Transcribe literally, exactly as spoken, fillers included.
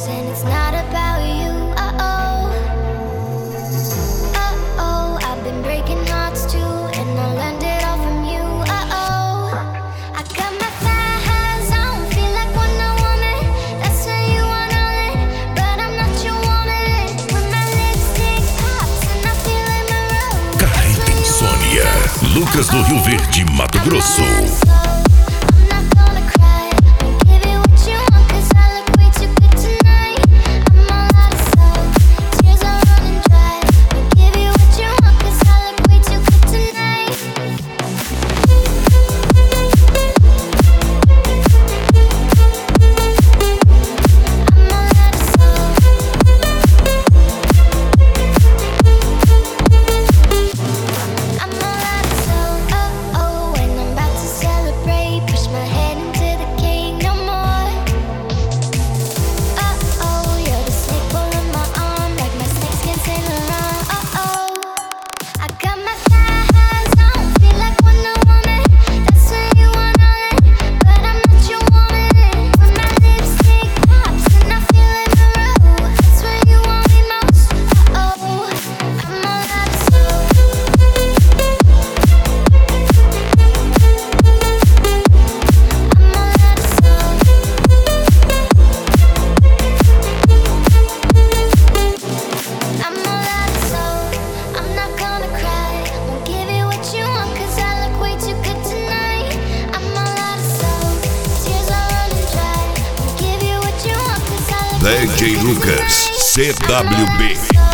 and it's not about you. Uh-oh, uh-oh, I've been breaking hearts too, and I learned it all from you. Uh-oh, I got my thighs, I don't feel like Wonder Woman. That's why you want all in, but I'm not your woman. When my lipstick pops and I feel like my robe. Carreta Insônia, Lucas do Rio Verde, Mato Grosso. D J Lucas, C W B.